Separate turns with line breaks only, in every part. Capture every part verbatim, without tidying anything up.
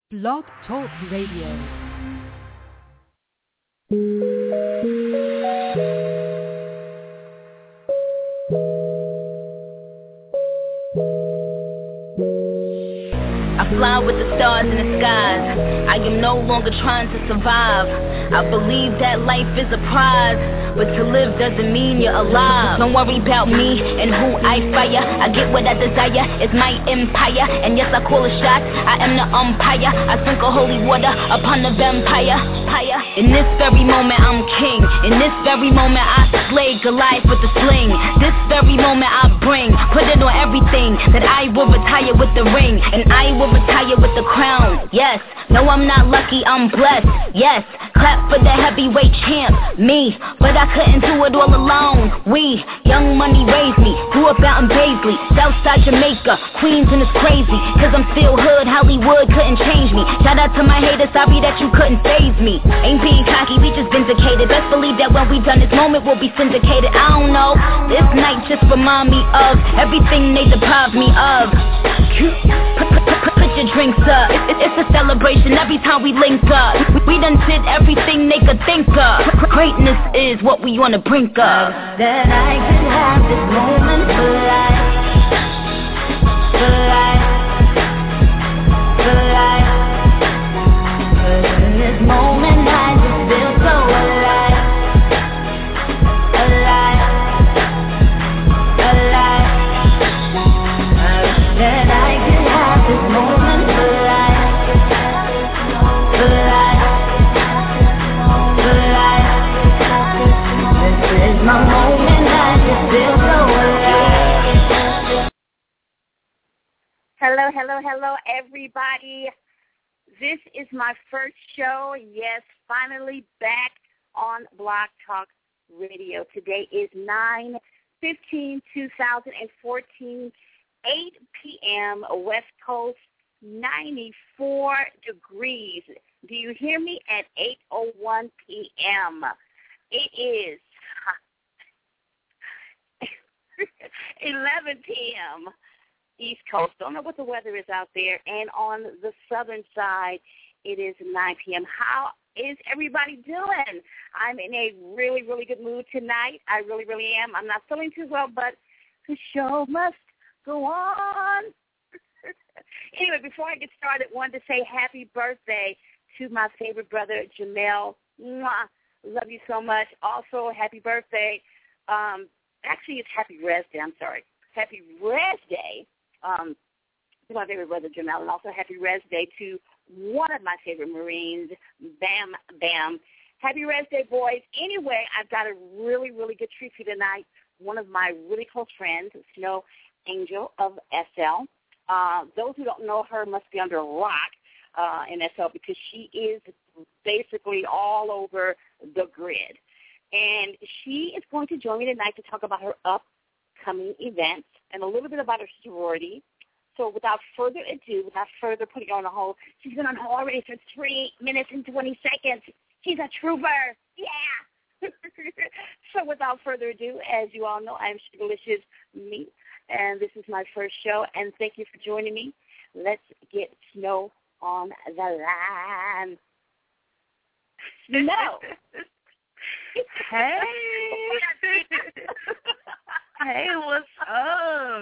Blog Talk Radio.
I fly with the stars in the skies. I am no longer trying to survive. I believe that life is a prize, but to live doesn't mean you're alive. Don't worry about me and who I fire. I get what I desire, it's my empire. And yes, I call a shot, I am the umpire. I sprinkle holy water upon the vampire. In this very moment I'm king. In this very moment I slay Goliath with the sling. This very moment I bring, put it on everything, that I will retire with the ring. And I will retire with the crown. Yes, no, I'm not lucky, I'm blessed. Yes, clap for the heavyweight champ, me. But I couldn't do it all alone. We, Young Money raised me, grew up out in Paisley, Southside Jamaica, Queens, and it's crazy, cause I'm still hood, Hollywood couldn't change me. Shout out to my haters, sorry that you couldn't faze me. Ain't being cocky, we just vindicated. Best believe that when we done this moment we'll be syndicated. I don't know, this night just remind me of everything they deprived me of. Put your drinks up, it's a celebration every time we link up. We done did everything they could think of. Greatness is what we on the brink of.
That I could have this moment for life, for life, for life. Cause in this moment I just feel so alive, alive, alive. That I could have this moment for life, for life, for life. This is my moment, I just feel so alive.
Hello, hello, hello, everybody. This is my first show. Yes, finally back on Blog Talk Radio. Today is nine fifteen two thousand fourteen, eight p.m. West Coast, ninety-four degrees. Do you hear me? At eight oh one p.m. It is eleven p.m. East Coast. Don't know what the weather is out there. And on the southern side, it is nine p.m. How is everybody doing? I'm in a really, really good mood tonight. I really, really am. I'm not feeling too well, but the show must go on. Anyway, before I get started, I wanted to say happy birthday to my favorite brother, Jamel. Mwah. Love you so much. Also, happy birthday. Um, actually, it's Happy Res Day. I'm sorry. Happy Res Day um, to my favorite brother, Jamel, and also Happy Res Day to one of my favorite Marines, Bam Bam. Happy Res Day, boys. Anyway, I've got a really, really good treat for you tonight. One of my really close friends, Snow Angel of S L. Uh, those who don't know her must be under a rock uh, in S L because she is basically all over the grid. And she is going to join me tonight to talk about her upcoming events and a little bit about her sorority. So without further ado, without further putting her on a hold, she's been on hold already for three minutes and twenty seconds. She's a trooper. Yeah. So without further ado, as you all know, I'm Sugarlicious Me, and this is my first show, and thank you for joining me. Let's get Snow on the line. Snow.
Hey. Hey, what's up?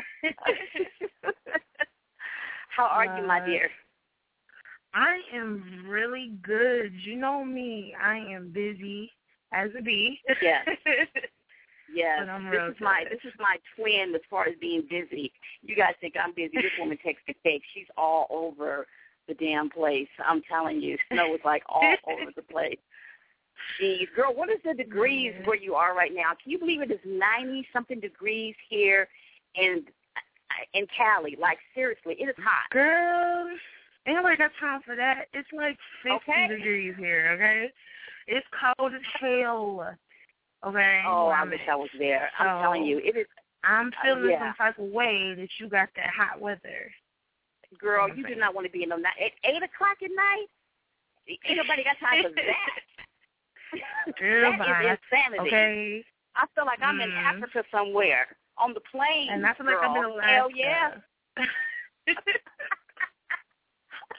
How are you, my dear?
I am really good. You know me. I am busy as a bee.
Yes. Yes.
But I'm
this
real
is
good.
my this is my twin as far as being busy. You guys think I'm busy. This woman takes the cake. She's all over the damn place. I'm telling you. Snow is like all over the place. Jeez, girl, what is the degrees
yeah.
where you are right now? Can you believe it is ninety-something degrees here in in Cali? Like, seriously, it is hot.
Girl, ain't nobody got time for that. It's like sixty
Okay.
degrees here, okay? It's cold as hell, okay?
Oh, I
I'm
wish
at.
I was there. I'm
So,
telling you, it is.
I'm feeling
uh, yeah.
some type of way that you got that hot weather.
Girl, you do not want to be in the night. At eight o'clock at night? Ain't nobody got time for that.
Girl,
that
bye.
is insanity.
Okay.
I feel like I'm
mm.
in Africa somewhere on the plane.
And I feel like
girl.
I'm in Alaska.
Hell yeah.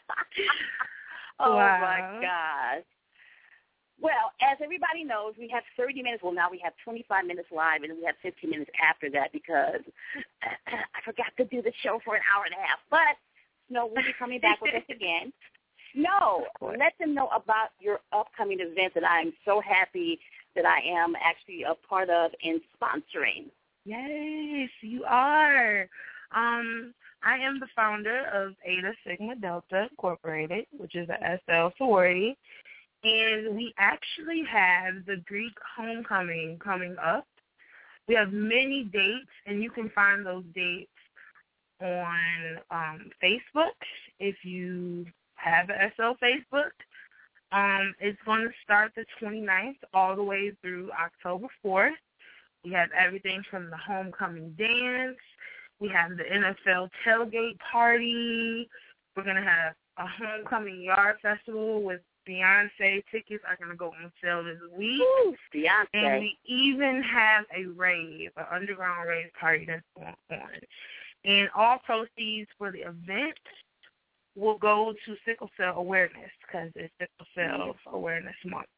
Oh,
wow.
my gosh. Well, as everybody knows, we have thirty minutes. Well, now we have twenty-five minutes live, and we have fifteen minutes after that because I forgot to do the show for an hour and a half. But Snow will be coming back with us again. No, let them know about your upcoming events that I'm so happy that I am actually a part of and sponsoring.
Yes, you are. Um, I am the founder of Eta Sigma Delta Incorporated, which is a S L sorority. And we actually have the Greek homecoming coming up. We have many dates, and you can find those dates on um, Facebook if you have an S L Facebook. Um, it's going to start the twenty-ninth all the way through October fourth. We have everything from the homecoming dance. We have the N F L tailgate party. We're going to have a homecoming yard festival with Beyonce. Tickets are going to go on sale this week.
Ooh, Beyonce.
And we even have a rave, an underground rave party that's going on. And all proceeds for the event will go to sickle cell awareness because it's sickle cell Wonderful. Awareness Month.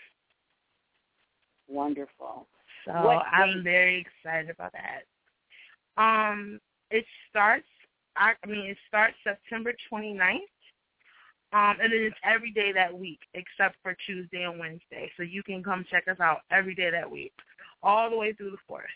Wonderful.
So
what
I'm very excited about that. Um, it starts, I, I mean, it starts September twenty-ninth. Um, and then it's every day that week except for Tuesday and Wednesday. So you can come check us out every day that week, all the way through the fourth.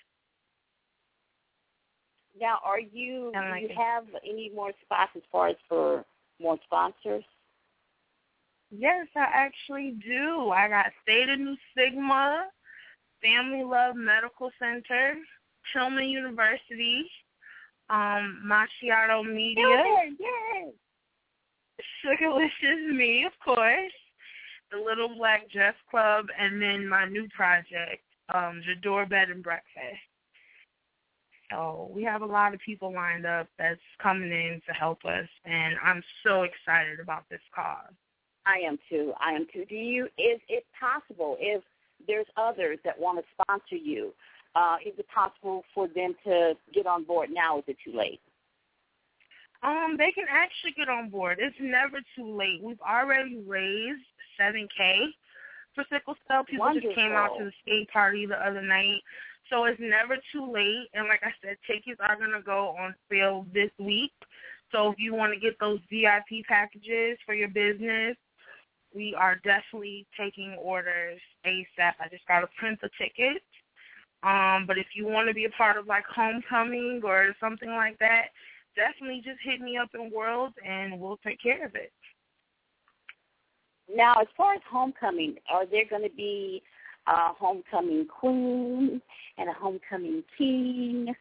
Now, are you, do
like
you
it.
have any more spots as far as for more sponsors?
Yes, I actually do. I got Theta Nu Sigma, Family Love Medical Center, Tillman University, um, Macchiato Media.
Yes, yes.
Sugarlicious Me, of course, the Little Black Dress Club, and then my new project, um, Jador Bed and Breakfast. So we have a lot of people lined up that's coming in to help us, and I'm so excited about this cause.
I am too. I am too. Do you? Is it possible if there's others that want to sponsor you? Uh, is it possible for them to get on board now? Is it too late?
Um, they can actually get on board. It's never too late. We've already raised seven K for sickle cell. People
Wonderful.
just came out to the skate party the other night. So it's never too late. And like I said, tickets are going to go on sale this week. So if you want to get those V I P packages for your business, we are definitely taking orders ASAP. I just got to print the tickets. Um, but if you want to be a part of like homecoming or something like that, definitely just hit me up in World, and we'll take care of it.
Now, as far as homecoming, are there going to be a homecoming queen and a homecoming king?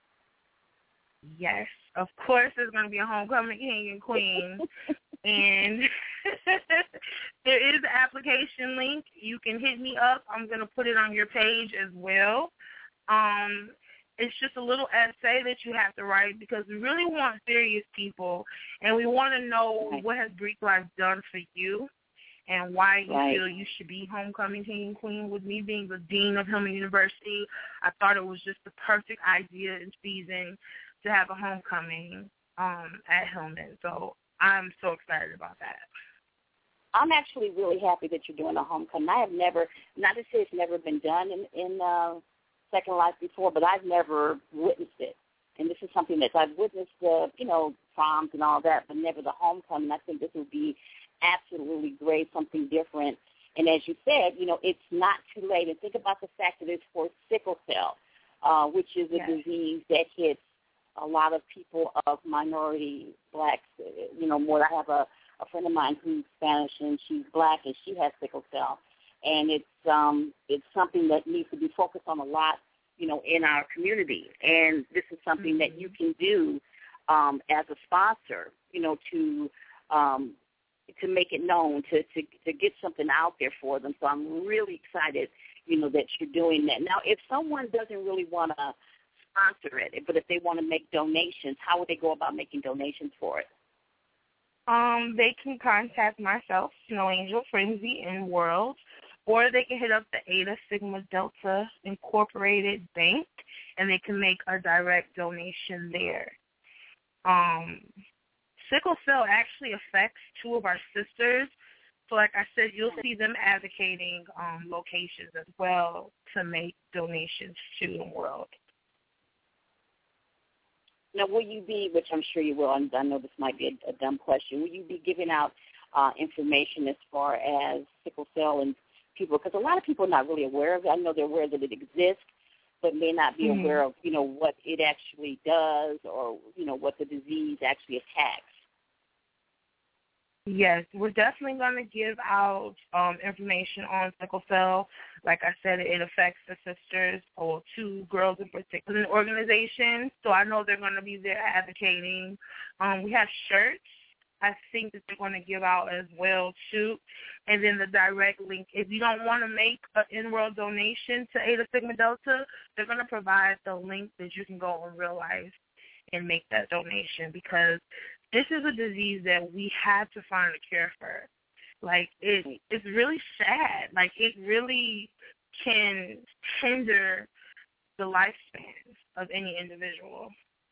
Yes, of course there's going to be a homecoming king and queen. And there is an application link. You can hit me up. I'm going to put it on your page as well. Um, it's just a little essay that you have to write because we really want serious people, and we want to know
right.
what has Greek life done for you and why you
right.
feel you should be homecoming king and queen. With me being the dean of Hillman University, I thought it was just the perfect idea and season to have a homecoming um, at Hillman. So I'm so excited about that.
I'm actually really happy that you're doing a homecoming. I have never, not to say it's never been done in, in uh, Second Life before, but I've never witnessed it. And this is something that I've witnessed, the, you know, proms and all that, but never the homecoming. I think this would be absolutely great, something different. And as you said, you know, it's not too late. And think about the fact that it's for sickle cell, uh, which is a
yes.
disease that hits a lot of people of minority blacks. You know, more. I have a, a friend of mine who's Spanish, and she's black, and she has sickle cell. And it's um, it's something that needs to be focused on a lot, you know, in our community. And this is something mm-hmm. that you can do um, as a sponsor, you know, to um, to make it known, to, to to get something out there for them. So I'm really excited, you know, that you're doing that. Now, if someone doesn't really want to sponsor it, but if they want to make donations, how would they go about making donations for it?
Um, they can contact myself, Snow Angel Frenzy in World, or they can hit up the Eta Sigma Delta Incorporated Bank, and they can make a direct donation there. Um, sickle cell actually affects two of our sisters. So like I said, you'll see them advocating um, locations as well to make donations to the world.
Now, will you be, which I'm sure you will, and I know this might be a, a dumb question, will you be giving out uh, information as far as sickle cell and people, because a lot of people are not really aware of it. I know they're aware that it exists, but may not be mm-hmm. aware of, you know, what it actually does or, you know, what the disease actually attacks.
Yes, we're definitely going to give out um, information on sickle cell. Like I said, it affects the sisters, or two girls in particular in the organization. So I know they're going to be there advocating. Um, we have shirts. I think that they're going to give out as well, too. And then the direct link. If you don't want to make an in-world donation to Eta Sigma Delta, they're going to provide the link that you can go in real life and make that donation, because this is a disease that we have to find a cure for. Like, it, it's really sad. Like, it really can hinder the lifespan of any individual.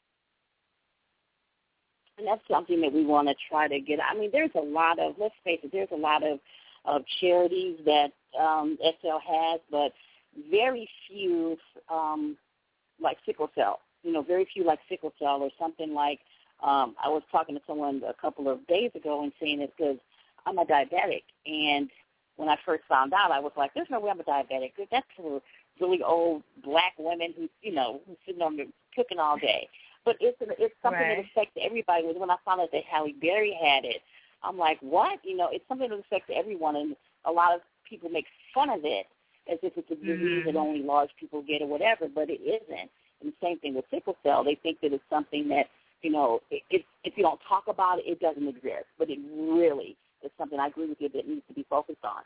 And that's something that we want to try to get. I mean, there's a lot of, let's face it, there's a lot of, of charities that um, S L has, but very few um, like sickle cell. You know, very few like sickle cell or something like, um, I was talking to someone a couple of days ago and saying it because I'm a diabetic. And when I first found out, I was like, there's no way I'm a diabetic. That's for really old black women who, you know, who's sitting on the cooking all day. But it's it's something
right.
that affects everybody. When I found out that Halle Berry had it, I'm like, what? You know, it's something that affects everyone, and a lot of people make fun of it as if it's a disease mm-hmm. that only large people get or whatever, but it isn't. And the same thing with sickle cell. They think that it's something that, you know, it, it, if you don't talk about it, it doesn't exist. But it really is something, I agree with you, that needs to be focused on.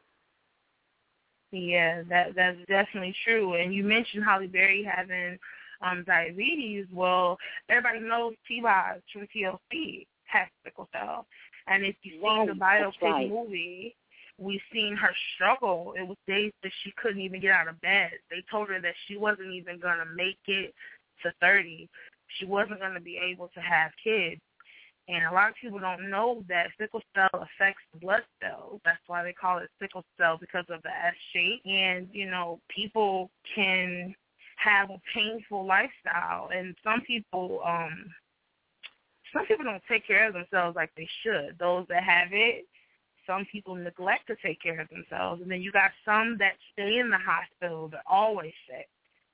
Yeah, that that's definitely true. And you mentioned Halle Berry having um, diabetes. Well, everybody knows T-Boz from T L C has sickle cell. And if you've seen the biopic right. movie, we've seen her struggle. It was days that she couldn't even get out of bed. They told her that she wasn't even going to make it to thirty. She wasn't going to be able to have kids. And a lot of people don't know that sickle cell affects the blood cells. That's why they call it sickle cell, because of the S shape. And, you know, people can have a painful lifestyle. And some people, um, some people don't take care of themselves like they should. Those that have it, some people neglect to take care of themselves. And then you got some that stay in the hospital. They're always sick.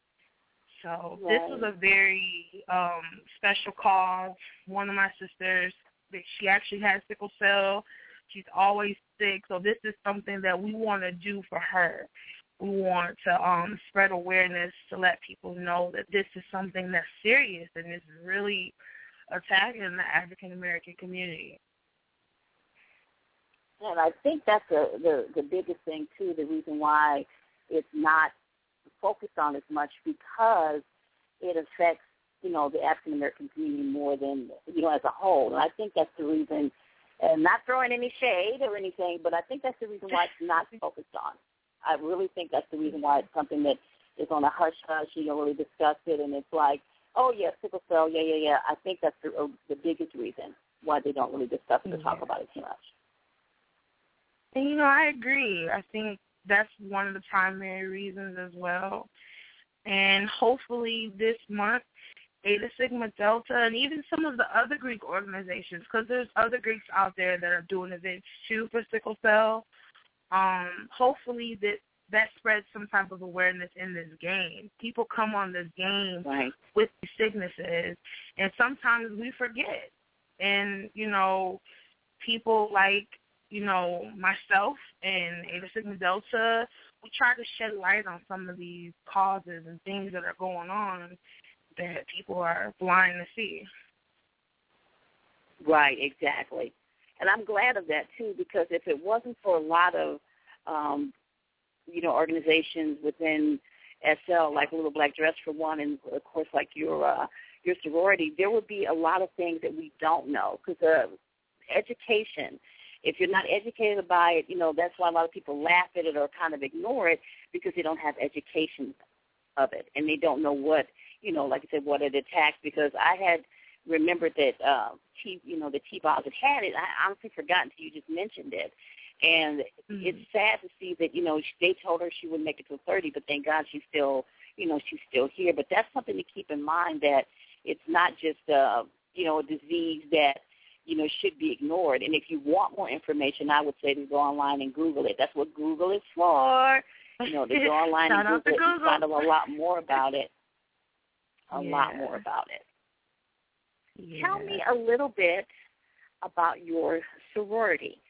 So right. this was a very um, special cause. One of my sisters, she actually has sickle cell. She's always sick. So this is something that we want to do for her. We want to um, spread awareness to let people know that this is something that's serious and is really attacking the African-American community.
And I think that's the, the, the biggest thing, too, the reason why it's not focused on as much, because it affects, you know, the African American community more than, you know, as a whole. And I think that's the reason, and not throwing any shade or anything, but I think that's the reason why it's not focused on. I really think that's the reason why it's something that is on a hush hush. You don't really discuss it, and it's like, oh yeah, sickle cell, yeah, yeah, yeah. I think that's the, uh, the biggest reason why they don't really discuss it or talk about it too much.
And you know, I agree. I think that's one of the primary reasons as well. And hopefully this month, Eta Sigma Delta, and even some of the other Greek organizations, because there's other Greeks out there that are doing events too for sickle cell, um, hopefully that, that spreads some type of awareness in this game. People come on this game
right.
with these sicknesses, and sometimes we forget. And, you know, people like, you know, myself and Eta Sigma Delta, we try to shed light on some of these causes and things that are going on that people are blind to see.
Right, exactly. And I'm glad of that, too, because if it wasn't for a lot of, um, you know, organizations within S L, like Little Black Dress for one, and, of course, like your uh, your sorority, there would be a lot of things that we don't know, because uh, education, if you're not educated by it, you know, that's why a lot of people laugh at it or kind of ignore it, because they don't have education of it, and they don't know what, you know, like I said, what it attacks. Because I had remembered that uh, T, you know, the T-Boz had had it. I honestly forgot until you just mentioned it. And mm-hmm. it's sad to see that, you know, they told her she wouldn't make it to thirty, but thank God she's still, you know, she's still here. But that's something to keep in mind, that it's not just, uh, you know, a disease that, you know, should be ignored. And if you want more information, I would say to go online and Google it. That's what Google is for. You know, to go online and Google it and find out a lot more about it. A
yeah.
lot more about it.
Yeah.
Tell me a little bit about your sorority.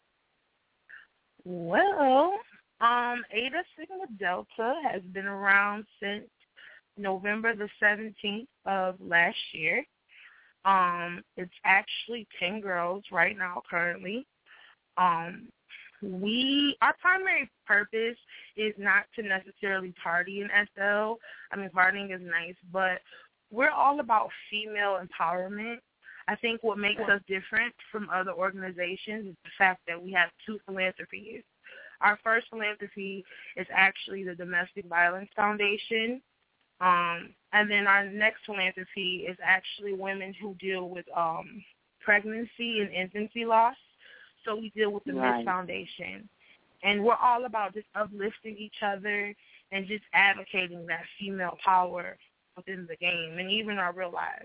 Well, um, Eta Sigma Delta has been around since November the seventeenth of last year. Um, it's actually ten girls right now currently. Um, we, our primary purpose is not to necessarily party in S L. I mean, partying is nice, but we're all about female empowerment. I think what makes us different from other organizations is the fact that we have two philanthropies. Our first philanthropy is actually the Domestic Violence Foundation. Um, and then our next philanthropy is actually women who deal with um, pregnancy and infancy loss. So we deal with the
right.
Miss Foundation. And we're all about just uplifting each other and just advocating that female power within the game and even our real lives.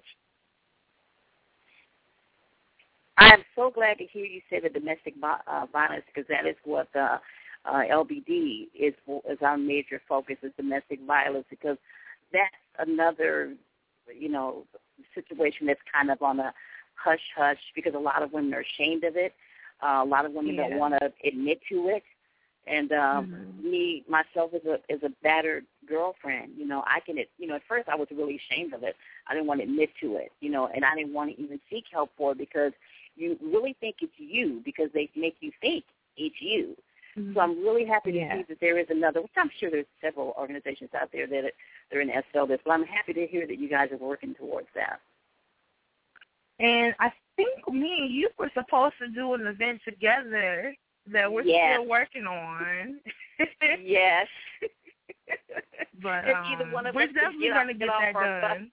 I'm so glad to hear you say the domestic uh, violence, because that is what the uh, L B D is, is our major focus, is domestic violence, because that's another, you know, situation that's kind of on a hush-hush, because a lot of women are ashamed of it. Uh, a lot of women
yeah.
don't want to admit to it. And um,
mm-hmm.
me, myself, as a as a battered girlfriend, you know, I can, you know, at first I was really ashamed of it. I didn't want to admit to it, you know, and I didn't want to even seek help for it, because you really think it's you, because they make you think it's you. Mm-hmm. So I'm really happy to
yeah.
see that there is another, which I'm sure there's several organizations out there that are in S L this, but I'm happy to hear that you guys are working towards that.
And I think me and you were supposed to do an event together that we're
yes.
still working on.
yes.
But
if
um,
either one of
we're
us
definitely going to get that done.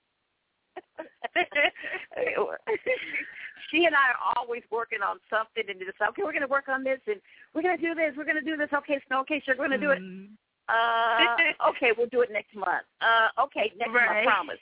She and I are always working on something, and it's okay, we're going to work on this, and we're going to do this, we're going to do this, okay, so okay, sure, we're going to do it.
Mm-hmm.
Uh, okay, we'll do it next month. Uh, okay, next
right.
month, promise.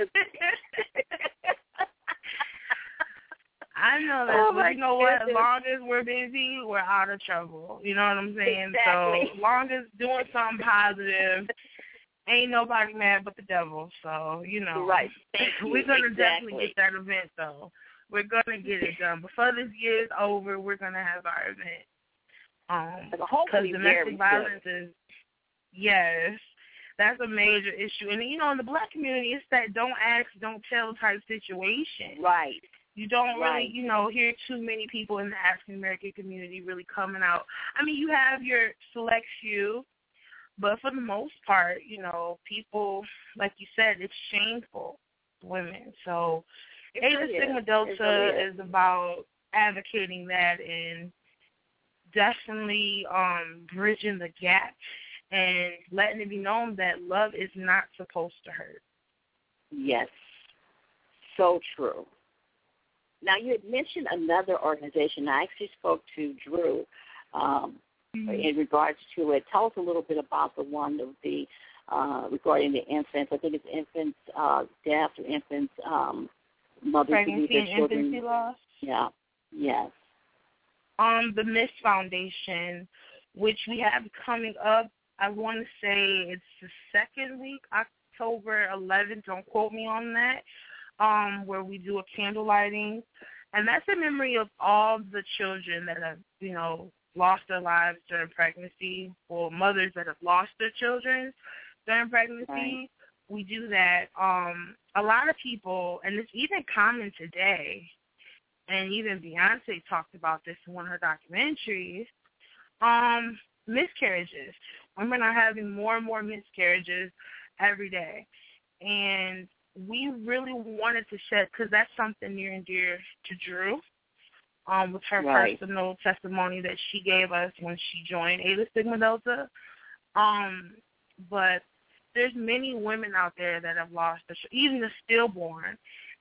I know that,
oh
but you know what? As
goodness.
long as we're busy, we're out of trouble. You know what I'm saying?
Exactly.
So as long as doing something positive, ain't nobody mad but the devil. So, you know.
Right. Thank you.
We're going to
exactly.
definitely get that event, though. We're going to get it done. Before this year is over, we're going to have our event. Um, because domestic violence
good.
is, yes, that's a major issue. And, you know, in the black community, it's that don't ask, don't tell type situation.
Right.
You don't
right.
really, you know, hear too many people in the African-American community really coming out. I mean, you have your select few, but for the most part, you know, people, like you said, it's shameful to women. So Eta Sigma Delta really is. is about advocating that and definitely um, bridging the gap and letting it be known that love is not supposed to hurt.
Yes, so true. Now, you had mentioned another organization. I actually spoke to Drew um, mm-hmm. in regards to it. Tell us a little bit about the one of the uh, regarding the infants. I think it's infants uh, death or infants um, mothers
pregnancy
who lose their
and
children.
infancy loss.
Yeah. Yes.
Um, the Miss Foundation, which we have coming up. I want to say it's the second week, October eleventh. Don't quote me on that. Um, where we do a candle lighting, and that's in memory of all the children that have, you know, lost their lives during pregnancy, or mothers that have lost their children during pregnancy.
Right.
We do that. Um, a lot of people, and it's even common today, and even Beyonce talked about this in one of her documentaries, um, miscarriages. Women are having more and more miscarriages every day, and we really wanted to shed, because that's something near and dear to Drew, um, with her
right.
personal testimony that she gave us when she joined Eta Sigma Delta. Um, but there's many women out there that have lost, their, even the stillborn,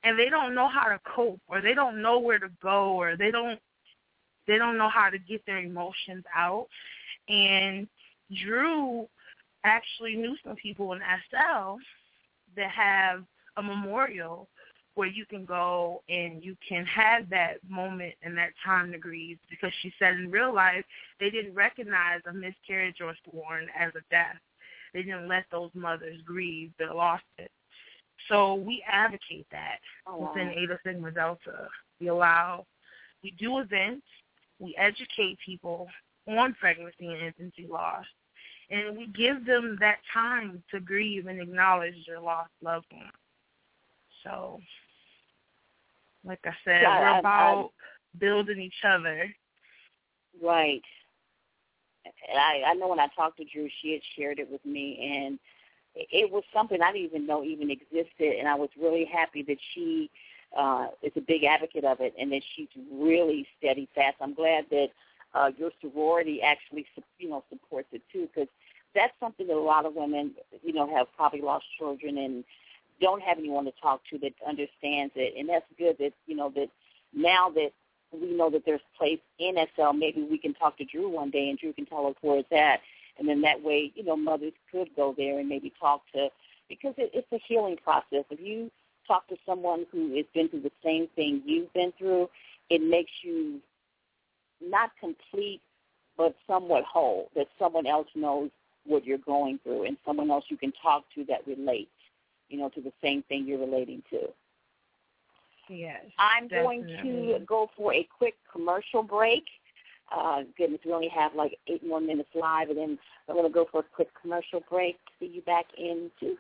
and they don't know how to cope, or they don't know where to go, or they don't they don't know how to get their emotions out. And Drew actually knew some people in S L that have a memorial where you can go and you can have that moment and that time to grieve, because she said in real life they didn't recognize a miscarriage or born as a death. They didn't let those mothers grieve their losses. So we advocate that oh, within wow. Eta Sigma Delta. We allow, we do events, we educate people on pregnancy and infancy loss, and we give them that time to grieve and acknowledge their lost loved one. So, like I said, yeah, we're I, about I, building each other.
Right. And I, I know when I talked to Drew, she had shared it with me, and it was something I didn't even know even existed, and I was really happy that she uh, is a big advocate of it and that she's really steady fast. I'm glad that uh, your sorority actually, you know, supports it too, because that's something that a lot of women, you know, have probably lost children and don't have anyone to talk to that understands it. And that's good that, you know, that now that we know that there's a place in S L, maybe we can talk to Drew one day and Drew can tell us where it's at. And then that way, you know, mothers could go there and maybe talk to, because it, it's a healing process. If you talk to someone who has been through the same thing you've been through, it makes you not complete, but somewhat whole, that someone else knows what you're going through and someone else you can talk to that relates, you know, to the same thing you're relating to.
Yes,
I'm
definitely.
going to go for a quick commercial break. Uh, goodness, we only have like eight more minutes live, and then I'm going to go for a quick commercial break. See you back in two.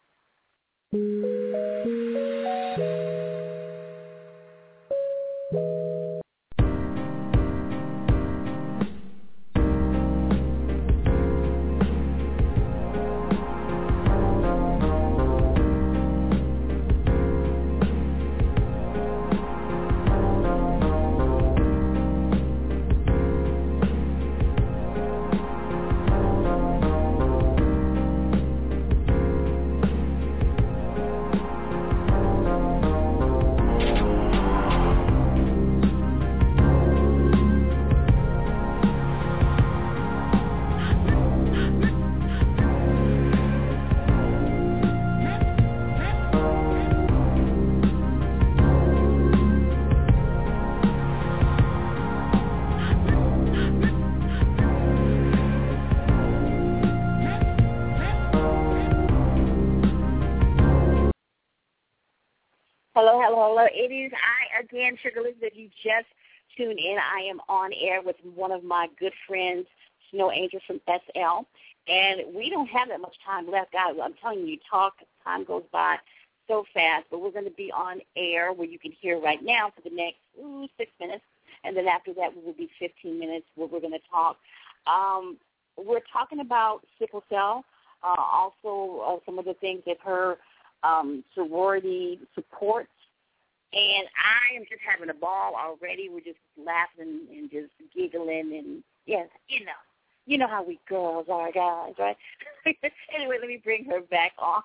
Hello, hello, hello. It is I again, Sugar Elizabeth. You just tuned in. I am on air with one of my good friends, Snow Angel from S L. And we don't have that much time left, guys. I'm telling you, talk, time goes by so fast. But we're going to be on air where you can hear right now for the next ooh, six minutes. And then after that, we will be fifteen minutes where we're going to talk. Um, we're talking about sickle cell, uh, also uh, some of the things that her Um, sorority supports, and I am just having a ball already. We're just laughing and just giggling, and yes, you know, you know how we girls are, guys, right? Anyway, let me bring her back on.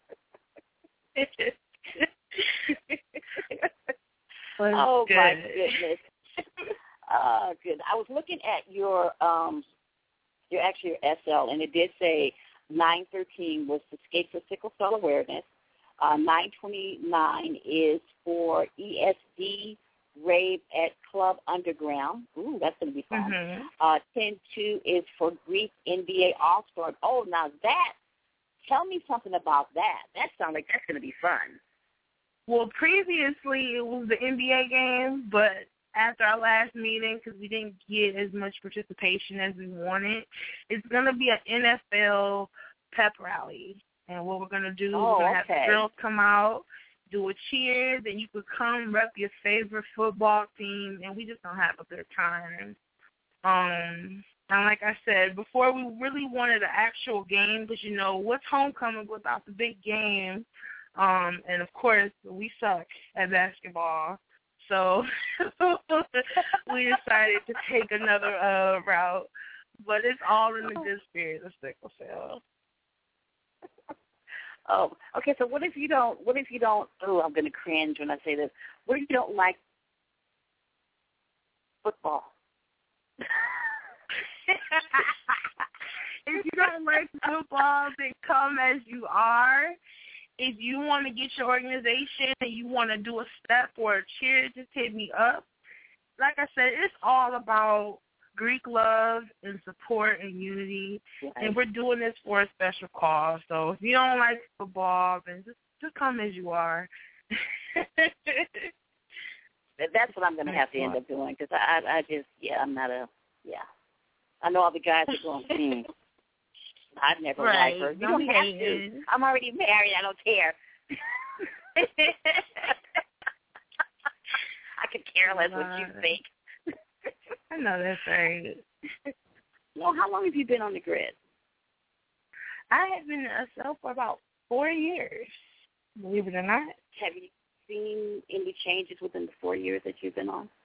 Oh
good.
My goodness. Oh, good. I was looking at your um, your actually your S L, and it did say nine thirteen was the Skate for Sickle Cell Awareness. Uh, nine twenty-nine is for E S D Rave at Club Underground. Ooh, that's going to be fun.
Mm-hmm.
Uh, ten two is for Greek N B A All-Star. Oh, now that, tell me something about that. That sounds like that's going to be fun.
Well, previously it was the N B A game, but after our last meeting, because we didn't get as much participation as we wanted, it's going to be an N F L pep rally. And what we're going to do,
oh,
we're going to
okay.
have the girls come out, do a cheer, then you could come rep your favorite football team, and we just don't have a good time. Um, and like I said, before we really wanted an actual game, because, you know, what's homecoming without the big game? Um, and, of course, we suck at basketball. So we decided to take another uh, route. But it's all in the good spirit of sickle cell.
Oh, okay. So what if you don't? What if you don't? Oh, I'm going to cringe when I say this. What if you don't like football?
If you don't like football, then come as you are. If you want to get your organization and you want to do a step or a cheer, just hit me up. Like I said, it's all about Greek love and support and unity, right. And we're doing this for a special cause. So if you don't like football, then just, just come as you are.
That's what I'm going to have to end up doing because I, I just, yeah, I'm not a, yeah. I know all the guys are going, hmm. I'd never
right.
like her. You
don't,
don't have to. I'm already married. I don't care. I could care less what you think.
I know that's right.
Well, how long have you been on the grid?
I have been at S L for about four years, believe it or not.
Have you seen any changes within the four years that you've been on?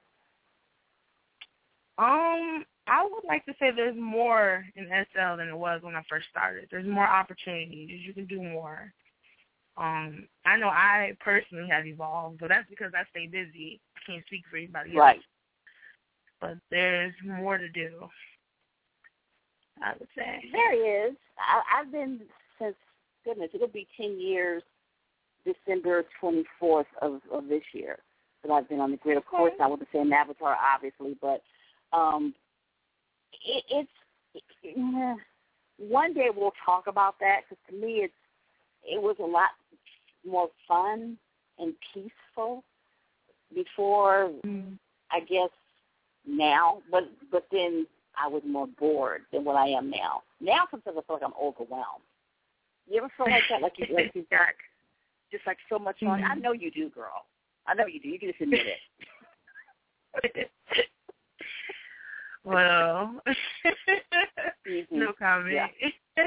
Um, I would like to say there's more in S L than it was when I first started. There's more opportunities. You can do more. Um, I know I personally have evolved, but that's because I stay busy. I can't speak for anybody else.
Right.
But there's more to do, I would say.
There is. I, I've been since, goodness, it'll be ten years, December twenty-fourth of, of this year that I've been on the grid. Of
Okay.
course, not with the same avatar, obviously, but um, it, it's, it, one day we'll talk about that because to me it's, it was a lot more fun and peaceful before, mm. I guess, now, but but then I was more bored than what I am now. Now sometimes I feel like I'm overwhelmed. You ever feel like that? Like, you, like you've got just like so much on? Mm-hmm. I know you do, girl. I know you do. You can just admit it.
Well,
mm-hmm.
No comment.
Yeah.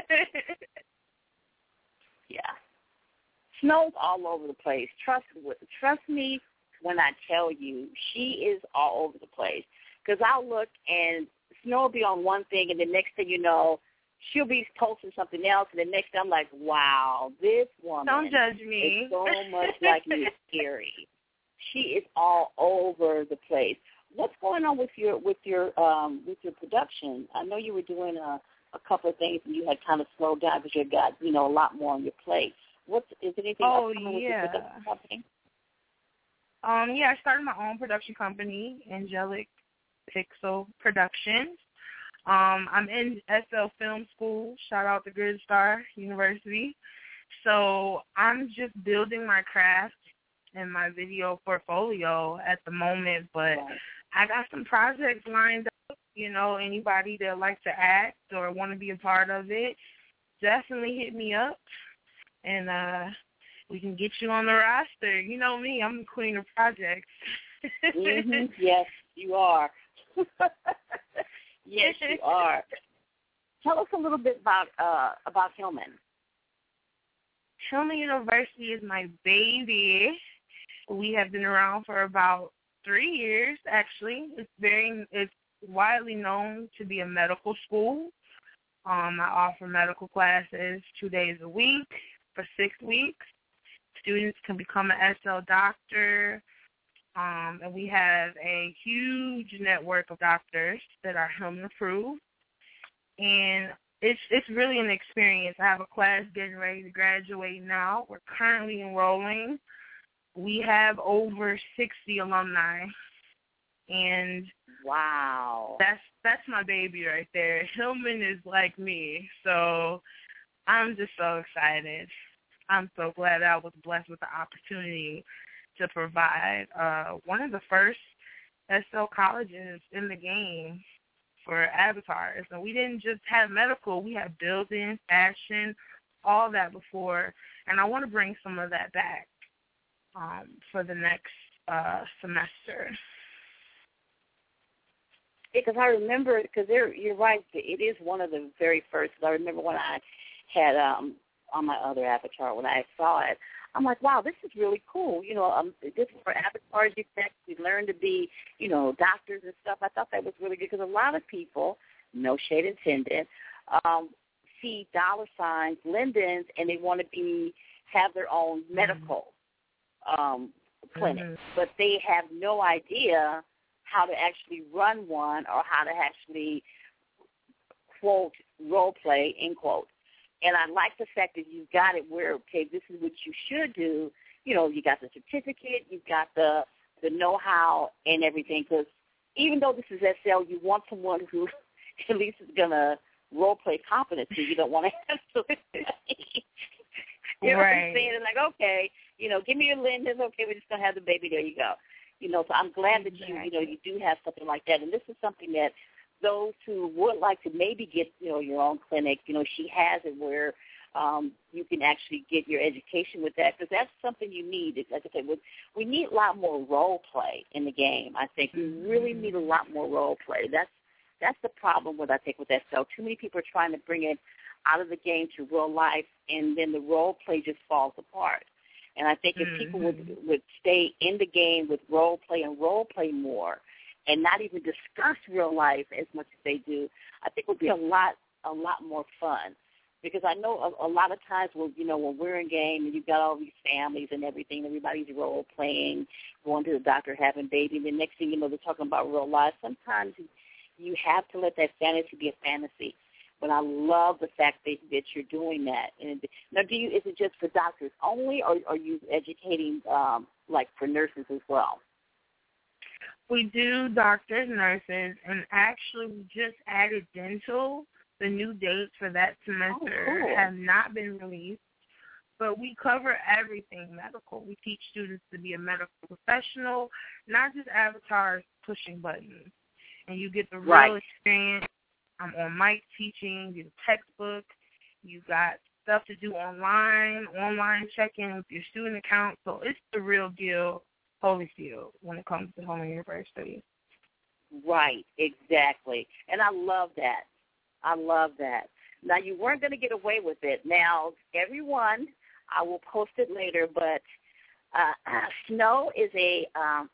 Yeah. Snow's all over the place. Trust trust me when I tell you, she is all over the place. Because I'll look and Snow will be on one thing, and the next thing you know, she'll be posting something else, and the next thing I'm like, wow, this woman
Don't judge me.
is so much like me. It's scary. She is all over the place. What's going on with your with your um, with your production? I know you were doing a, a couple of things, and you had kind of slowed down because you got you know a lot more on your plate. What's is there anything
oh,
else coming with
yeah.
your production company?
Um, yeah, I started my own production company, Angelic Pixel Productions. Um, I'm in S L Film School. Shout out to Grid Star University. So I'm just building my craft and my video portfolio at the moment, but right. I got some projects lined up. You know, anybody that likes to act or want to be a part of it, definitely hit me up, and uh, we can get you on the roster. You know me, I'm the queen of projects.
mm-hmm. Yes, you are. Yes, you are. Tell us a little bit about uh, about Hillman.
Hillman University is my baby. We have been around for about three years, actually. It's very it's widely known to be a medical school. Um, I offer medical classes two days a week for six weeks. Students can become an S L doctor. Um, and we have a huge network of doctors that are Hillman approved. And it's it's really an experience. I have a class getting ready to graduate now. We're currently enrolling. We have over sixty alumni. And
wow.
That's that's my baby right there. Hillman is like me. So I'm just so excited. I'm so glad I was blessed with the opportunity to provide uh, one of the first S L colleges in the game for avatars. And we didn't just have medical, we had building, fashion, all that before. And I want to bring some of that back um, for the next uh, semester.
Because I remember, because you're right, it is one of the very first. I remember when I had um, on my other avatar, when I saw it, I'm like, wow, this is really cool. You know, um, this is for avatars. You can actually learn to be, you know, doctors and stuff. I thought that was really good because a lot of people, no shade intended, um, see dollar signs, Lindens, and they want to be have their own medical um, clinic,
mm-hmm.
but they have no idea how to actually run one or how to actually, quote, role play, end quote. And I like the fact that you've got it where, okay, this is what you should do. You know, you got the certificate, you've got the, the know-how and everything, because even though this is S L, you want someone who at least is going to role play competency. You don't want to have to. You know
right.
what I'm saying? It's like, okay, you know, give me your Lindens. Okay, we're just going to have the baby. There you go. You know, so I'm glad that you, you know, you do have something like that. And this is something that those who would like to maybe get, you know, your own clinic, you know, she has it where um, you can actually get your education with that, because that's something you need. Like I said, we need a lot more role play in the game. I think we really need a lot more role play. That's that's the problem with, I think, with S L. Too many people are trying to bring it out of the game to real life, and then the role play just falls apart. And I think if
mm-hmm.
people would would stay in the game with role play and role play more, and not even discuss real life as much as they do, I think it would be a lot a lot more fun. Because I know a, a lot of times, when, you know, when we're in game and you've got all these families and everything, everybody's role playing, going to the doctor, having baby, and the next thing you know, they're talking about real life. Sometimes you have to let that fantasy be a fantasy. But I love the fact that, that you're doing that. And now, do you? Is it just for doctors only, or are you educating um, like for nurses as well?
We do doctors, nurses, and actually we just added dental. The new dates for that semester
oh, cool.
have not been released, but we cover everything medical. We teach students to be a medical professional, not just avatars pushing buttons. And you get the real
right.
experience. I'm on mic teaching, you get a textbook, you got stuff to do online, online check-in with your student account. So it's the real deal, Holyfield, when it comes to home and university.
Right, exactly. And I love that. I love that. Now, you weren't going to get away with it. Now, everyone, I will post it later, but uh, Snow is a um,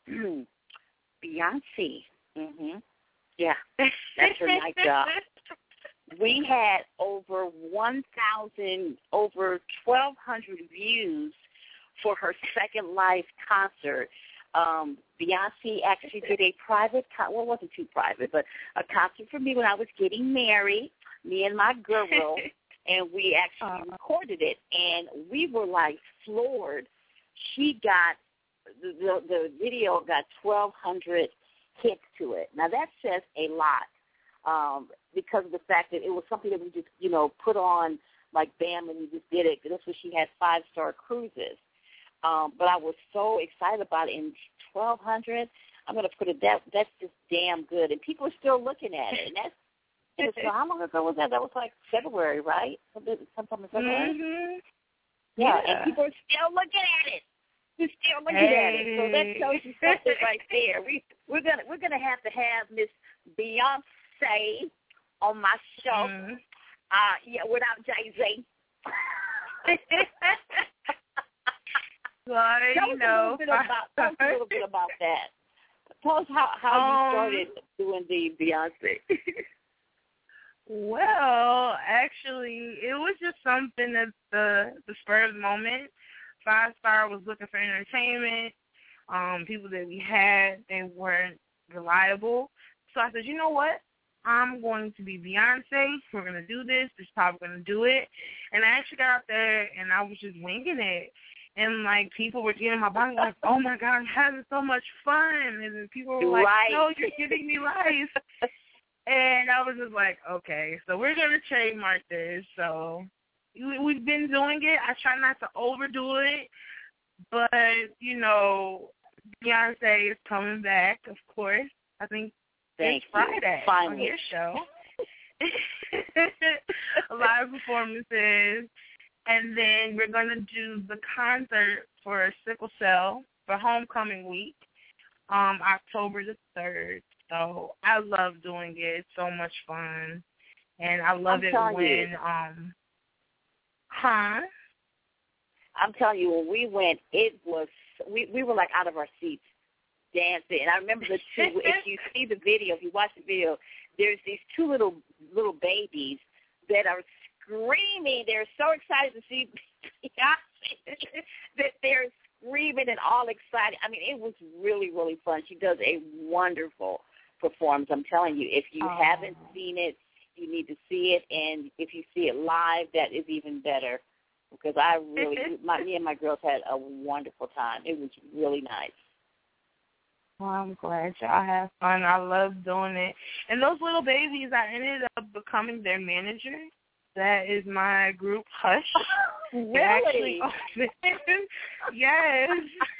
Beyonce. Mm-hmm. Yeah, that's her night job. We had over one thousand, over twelve hundred views for her Second Life concert. Um, Beyonce actually did a private, con- well, it wasn't too private, but a concert for me when I was getting married, me and my girl, and we actually uh, recorded it, and we were, like, floored. She got, the, the, the video got twelve hundred hits to it. Now, that says a lot um, because of the fact that it was something that we just, you know, put on, like, bam, and we just did it. That's when she had five-star cruises. Um, but I was so excited about it. In twelve hundred, I'm going to put it, that that's just damn good. And people are still looking at it. And that's, you know, so how long ago was that? That was like February, right? Sometime in February?
Mm-hmm.
Yeah,
yeah,
and people are still looking at it. They're still looking hey. at it. So that tells you something right there. We, we're going to we're gonna have to have Miss Beyonce on my show. Mm-hmm. Uh, yeah, without Jay-Z.
Well,
tell
you
us
know,
a little bit about tell us a little bit about that. Tell us how, how um, you started doing the Beyonce.
Well, actually, it was just something at the the spur of the moment. Five Star was looking for entertainment. Um, people that we had, they weren't reliable. So I said, you know what? I'm going to be Beyonce. We're going to do this. This is how we're going to do it. And I actually got out there, and I was just winging it. And, like, people were getting my body like, oh, my God, I'm having so much fun. And then people were like,
right.
no, you're giving me life. And I was just like, okay, so we're going to trademark this. So we've been doing it. I try not to overdo it. But, you know, Beyonce is coming back, of course. I think
Thank
it's Friday
you. Finally.
On your show. A lot of performances. And then we're going to do the concert for Sickle Cell for Homecoming Week, um, October the third. So I love doing it. It's so much fun. And I love
I'm
it when,
you.
um, huh?
I'm telling you, when we went, it was, we, we were like out of our seats dancing. And I remember the two, if you see the video, if you watch the video, there's these two little little babies that are screaming. They're so excited to see Beyonce that they're screaming and all excited. I mean, it was really, really fun. She does a wonderful performance. I'm telling you, if you
oh.
haven't seen it, you need to see it. And if you see it live, that is even better. Because I really, my, me and my girls had a wonderful time. It was really nice.
Well, I'm glad y'all have fun. I love doing it. And those little babies, I ended up becoming their manager. That is my group, Hush.
Really?
Actually, yes.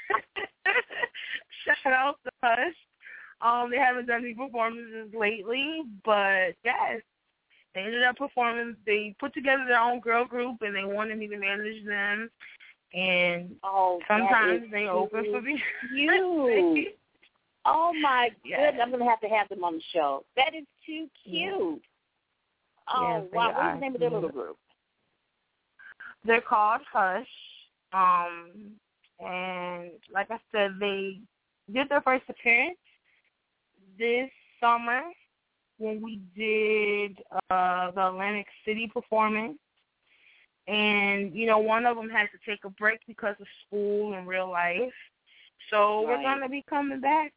Shout out to Hush. Um, they haven't done any performances lately, but yes, they ended up performing. They put together their own girl group, and they wanted me to manage them. And
oh,
sometimes they open for me.
You. Oh, my
yes.
goodness. I'm going to have to have them on the show. That is too cute.
Yes.
Oh,
yes,
wow. What's
are.
the name of their little group?
They're called Hush. Um, and like I said, they did their first appearance this summer when we did uh, the Atlantic City performance. And, you know, one of them had to take a break because of school and real life. So
right.
we're going to be coming back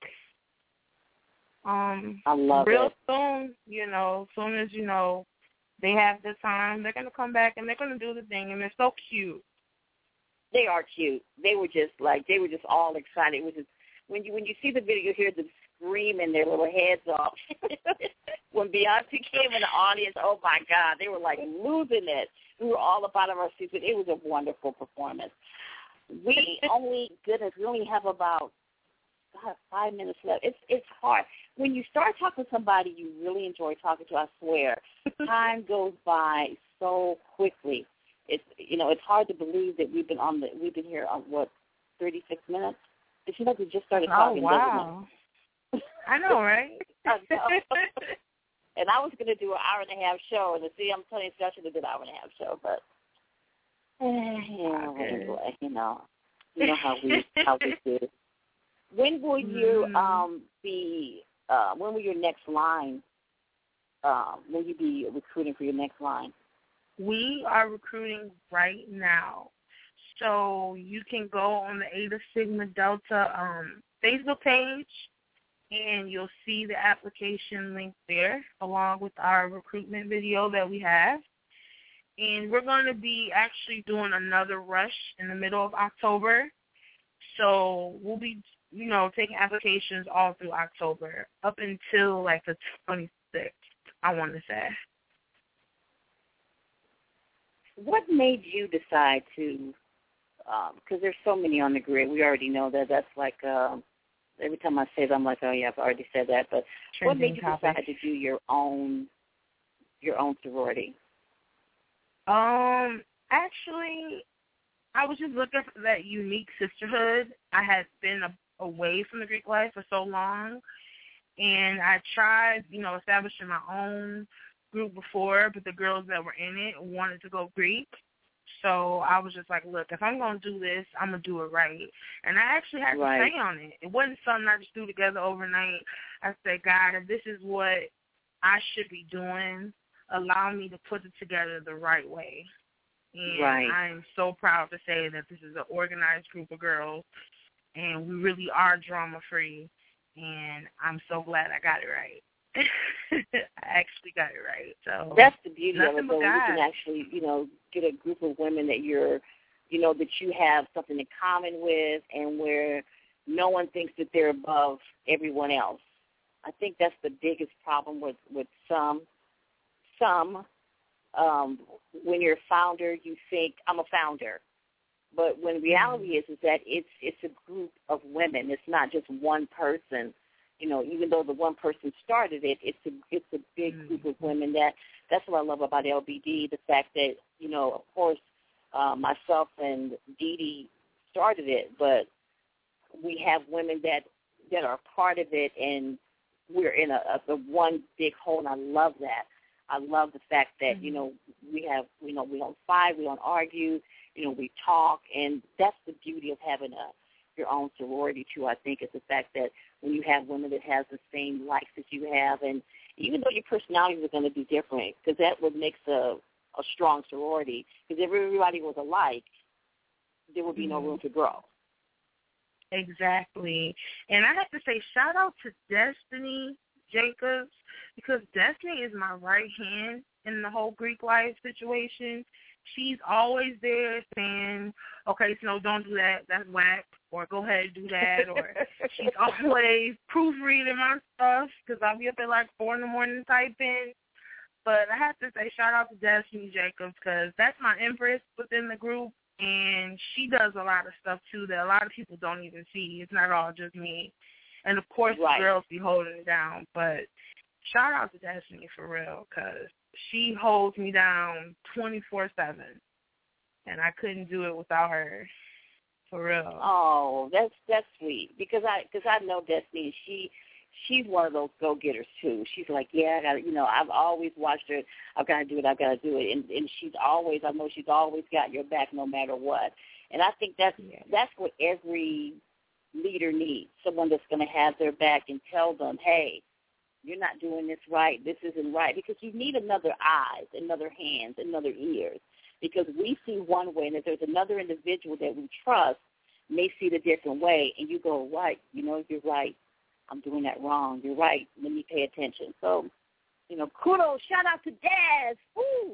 um,
I love
real
it.
soon. You know, as soon as, you know, they have the time, they're going to come back and they're going to do the thing. And they're so cute.
They are cute. They were just like, they were just all excited. It was just, when you when you see the video, you hear them screaming their little heads off. When Beyonce came in the audience, oh, my God, they were like losing it. We were all up out of our seats. It was a wonderful performance. We only, goodness, we only have about God, five minutes left. It's it's hard. When you start talking to somebody you really enjoy talking to, I swear, time goes by so quickly. It's you know, it's hard to believe that we've been on the we've been here on what, thirty six minutes? It seems like we just started talking.
Oh wow. I know, right?
I know. And I was gonna do an hour and a half show, and to see I'm telling you I should have did an hour and a half show, but yeah,
okay.
anyway, you know. You know how we how we do. When will you
mm.
um be uh when will your next line um will you be recruiting for your next line?
We are recruiting right now. So you can go on the Eta Sigma Delta um, Facebook page, and you'll see the application link there, along with our recruitment video that we have. And we're going to be actually doing another rush in the middle of October. So we'll be, you know, taking applications all through October, up until, like, the twenty-sixth, I want to say.
What made you decide to, because um, there's so many on the grid. We already know that. That's like, uh, every time I say that, I'm like, oh, yeah, I've already said that. But
Trending
what made you
topic.
decide to do your own, your own sorority?
Um, actually, I was just looking for that unique sisterhood. I had been a, away from the Greek life for so long, and I tried, you know, establishing my own group before, but the girls that were in it wanted to go Greek. So I was just like, look, if I'm going to do this, I'm going to do it right. And I actually had
right.
to say on it. It wasn't something I just threw together overnight. I said, God, if this is what I should be doing, allow me to put it together the right way. And
right.
I am so proud to say that this is an organized group of girls, and we really are drama-free, and I'm so glad I got it right. I actually got it right. So
that's the beauty of it,
but
though. You can actually, you know, get a group of women that you're, you know, that you have something in common with, and where no one thinks that they're above everyone else. I think that's the biggest problem with, with some. Some, um, when you're a founder, you think, I'm a founder. But when reality is, is that it's it's a group of women. It's not just one person. You know, even though the one person started it, it's a it's a big mm-hmm. group of women. That that's what I love about L B D. The fact that, you know, of course, uh, myself and Dee Dee started it, but we have women that that are part of it, and we're in a, a the one big whole. And I love that. I love the fact that mm-hmm. you know we have you know we don't fight, we don't argue. You know, we talk, and that's the beauty of having a your own sorority too. I think is the fact that when you have women that have the same likes that you have, and even though your personalities are going to be different, because that what makes a a strong sorority. Because if everybody was alike, there would be no room to grow.
Exactly. And I have to say, shout out to Destiny Jacobs, because Destiny is my right hand in the whole Greek life situation. She's always there saying, okay, Snow, don't do that. That's whack. Or go ahead and do that. Or she's always proofreading my stuff because I'll be up at like four in the morning typing. But I have to say shout out to Destiny Jacobs because that's my empress within the group. And she does a lot of stuff, too, that a lot of people don't even see. It's not all just me. And, of course,
right.
the girls be holding it down. But shout out to Destiny for real because she holds me down twenty-four seven. And I couldn't do it without her. For real.
Oh, that's that's sweet because I because I know Destiny. She she's one of those go getters too. She's like, yeah, I got you know. I've always watched her. I've got to do it. I've got to do it. And and she's always. I know she's always got your back no matter what. And I think that's yeah. that's what every leader needs. Someone that's going to have their back and tell them, hey, you're not doing this right. This isn't right. Because you need another eyes, another hands, another ears. Because we see one way, and if there's another individual that we trust, may see it a different way, and you go, right, you know, you're right. I'm doing that wrong. You're right. Let me pay attention. So, you know, kudos. Shout out to Daz. Woo!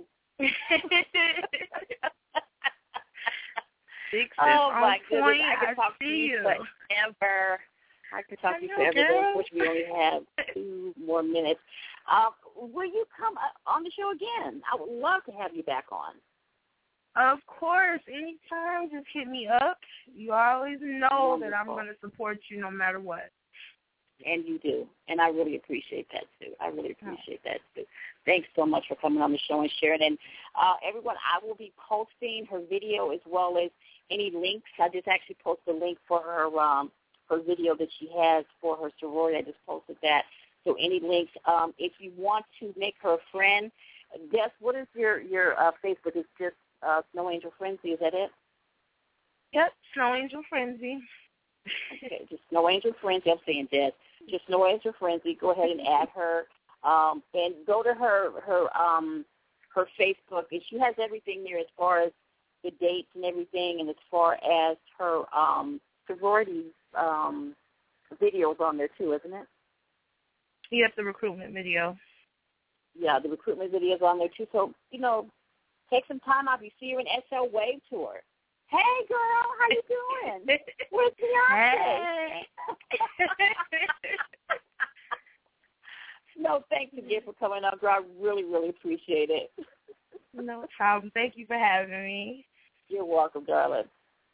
Oh, my goodness. I could talk to you forever. I could talk to you forever, which we only have two more minutes. Uh, will you come on the show again? I would love to have you back on.
Of course. Anytime, just hit me up. You always know Wonderful. That I'm going to support you no matter what.
And you do. And I really appreciate that, too. I really appreciate that, too. Thanks so much for coming on the show and sharing. And uh, everyone, I will be posting her video as well as any links. I just actually posted a link for her um, her video that she has for her sorority. I just posted that. So any links. Um, if you want to make her a friend, Des, what is your, your uh, Facebook? It's just uh, Snow Angel Frenzy. Is that it?
Yep, Snow Angel Frenzy.
Okay, just Snow Angel Frenzy. I'm saying Des. Just Snow Angel Frenzy. Go ahead and add her. Um, and go to her her um, her Facebook. And she has everything there as far as the dates and everything, and as far as her um, sorority um, videos on there too, isn't it?
Yes, the recruitment video.
Yeah, the recruitment videos on there too. So, you know, take some time out. You see her in S L Wave Tour. Hey, girl, how you doing? Where's Beyonce?
Hey.
No, thanks again for coming on, girl. I really, really appreciate it.
No problem. Thank you for having me.
You're welcome, darling.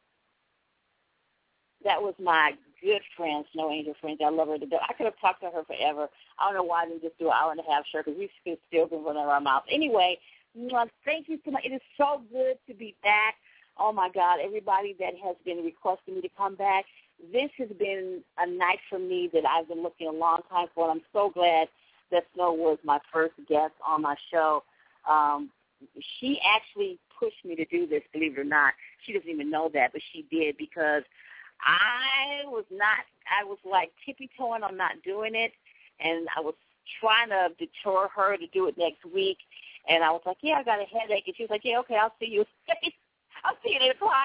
That was my good friend, Snow Angel Frenzy. I love her to death. I could have talked to her forever. I don't know why I didn't just do an hour and a half show because we could still been running our mouth. Anyway, thank you so much. It is so good to be back. Oh, my God, everybody that has been requesting me to come back, this has been a night for me that I've been looking a long time for, and I'm so glad that Snow was my first guest on my show. Um, she actually pushed me to do this, believe it or not. She doesn't even know that, but she did because I was not, I was like tippy-toeing on not doing it, and I was trying to deter her to do it next week, and I was like, yeah, I got a headache, and she was like, yeah, okay, I'll see you. I'll see you at eight o'clock.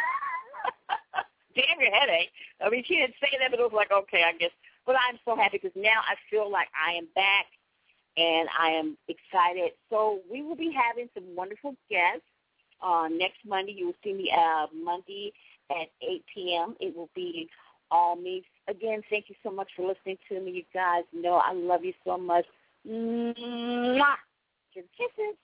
Damn your headache. I mean, she didn't say that, but it was like, okay, I guess. But I'm so happy because now I feel like I am back, and I am excited. So we will be having some wonderful guests uh, next Monday. You will see me uh, Monday at eight p.m. It will be all me. Again, thank you so much for listening to me. You guys know I love you so much. Mwah! Kisses.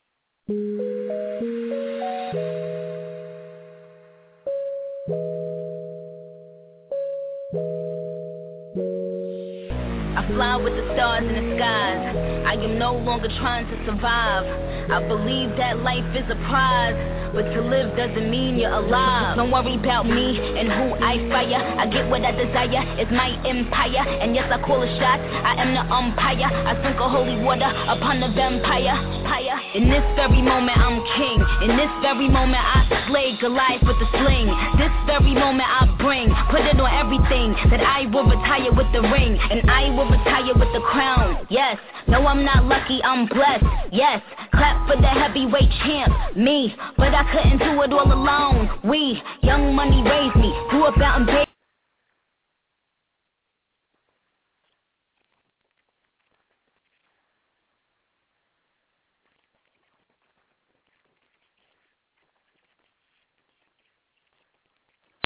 I fly with the stars in the skies. I am no longer trying to survive. I believe that life is a prize, but to live doesn't mean you're alive. Don't worry about me and who I fire. I get what I desire, it's my empire. And yes, I call a shot, I am the umpire. I sprinkle holy water upon the vampire. In this very moment I'm king. In this very moment I slay Goliath with a sling. This very moment I bring, put it on everything, that I will retire with the ring, and I will retire with the crown. Yes, no, I'm not lucky, I'm blessed. Yes, Clap for the heavyweight champ, me. But I couldn't do it all alone. We, Young Money raised me. Grew up out in Bay.